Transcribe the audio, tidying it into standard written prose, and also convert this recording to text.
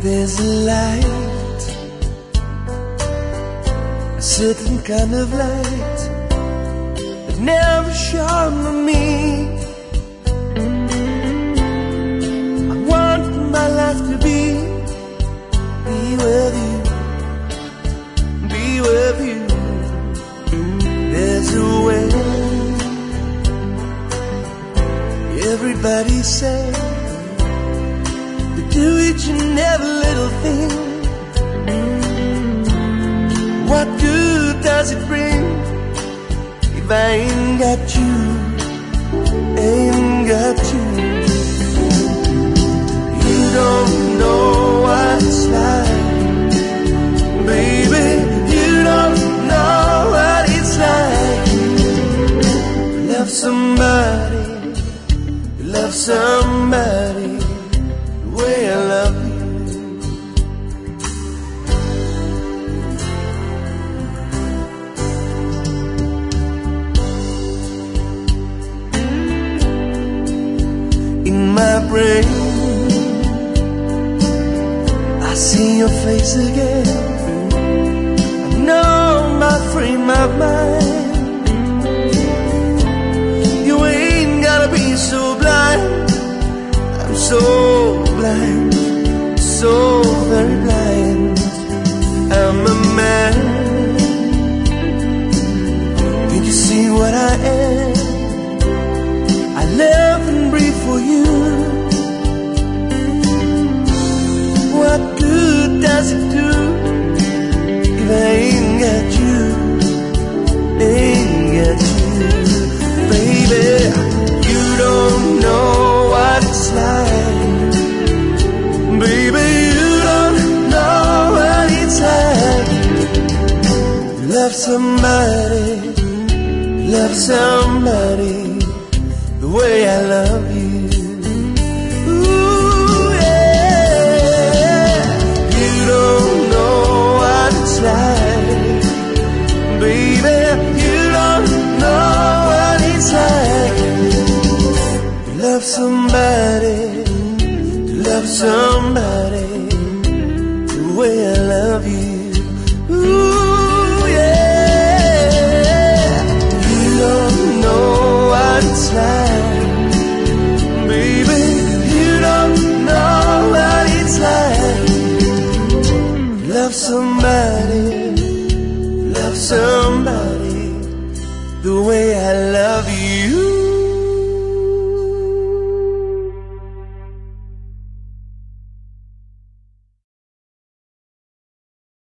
There's a light, a certain kind of light that never shone on me. I want my life to be with you, be with you. There's a way. Everybody say do each and every little thing. What good does it bring if I ain't got you, ain't got you? You don't know what it's like, baby. You don't know what it's like. Love somebody, love somebody the way I love you. In my brain, I see your face again. I know my frame of mind. You ain't gotta be so blind. I'm so blind, so very blind. I'm a man. Can't you see what I am? I live and breathe for you. What good does it do if I ain't got you, ain't got you, baby? You don't know what it's like, baby. You don't know what it's like. Love somebody, love somebody the way I love you. Ooh, yeah. You don't know what it's like, baby. You don't know what it's like. Love somebody, love somebody the way I love you. Ooh, yeah. You don't know what it's like, baby. You don't know what it's like. Love somebody, love somebody the way I love you.